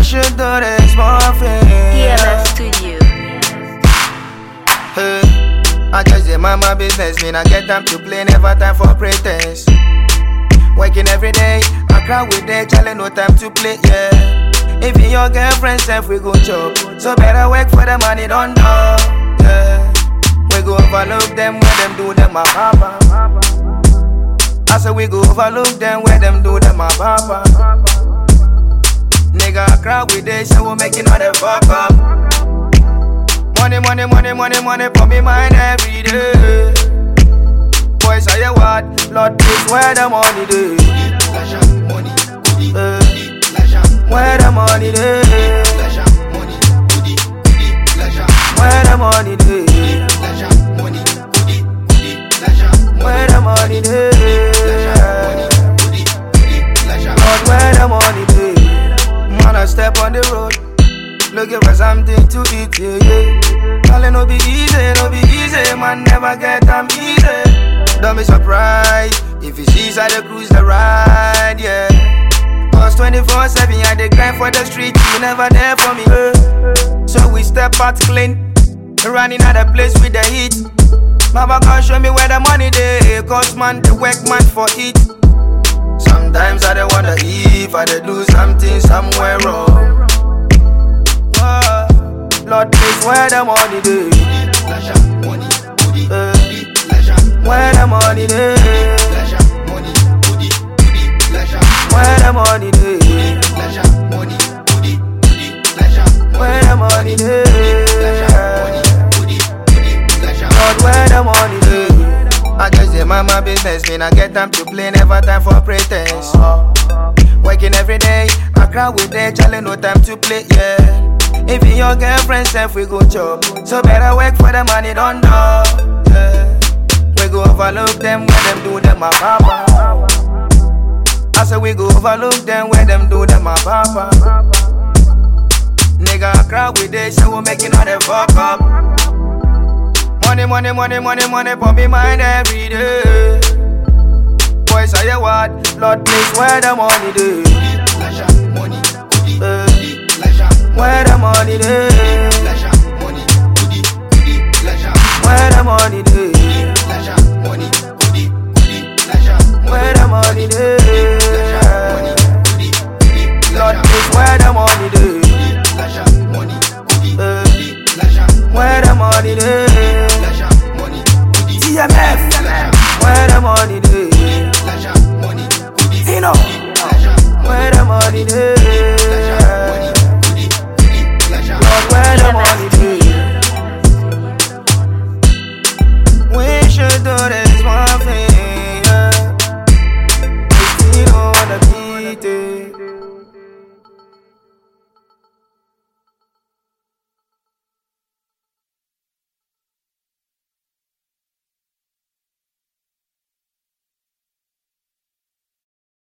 should do this more thing. EMF Studio. Hey, I just say mama business, mean I get time to play, never time for pretense. Working every day, I cry with day, challenge no time to play, yeah. If your girlfriend self we go chop, so better work for the money, don't know, yeah. We go overlook them where them do them a papa. I say we go overlook them where them do them a papa. Nigga I cry with day, so we making all the fuck up. Money, money, money, money, money for me mind every day. Boys, I hear what? Lord, please, where the money dey? Where the money dey? Where the money dey? Where the money dey? Lord, where the money dey? Man, I step on the road, looking for something to eat, yeah, yeah. Calling no be easy, man, never get them easy. Don't be surprised if you see side the cruise the ride, yeah. Cause 24/7 I dey grind for the street, you never there for me. So we step out clean, running out the place with the heat. Baba God show me where the money dey, cause man the work man for it. Sometimes I dey wonder if I dey do something somewhere wrong. Lord please where the money dey? Where the money dey? Where the money dey? Where the money dey? Lord, where the money dey? I just say mama business, mean I get time to play, never time for pretense. Working every day, I cry with day, challenge no time to play, yeah. If your girlfriend self we go chop, so better work for the money, don't know, yeah. We go overlook them where them do them a papa. I say we go overlook them where them do them a papa. Nigga I cry with this, so we making all the fuck up. Money, money, money, money, money for me mind every day. Boys, I hear what? Lord, please, where the money dey? Where the money dey? Where the money dey? Where the money dey? Lord, please, where the money dey? Where the money dey? EMF, where the money dey? Where the money dey?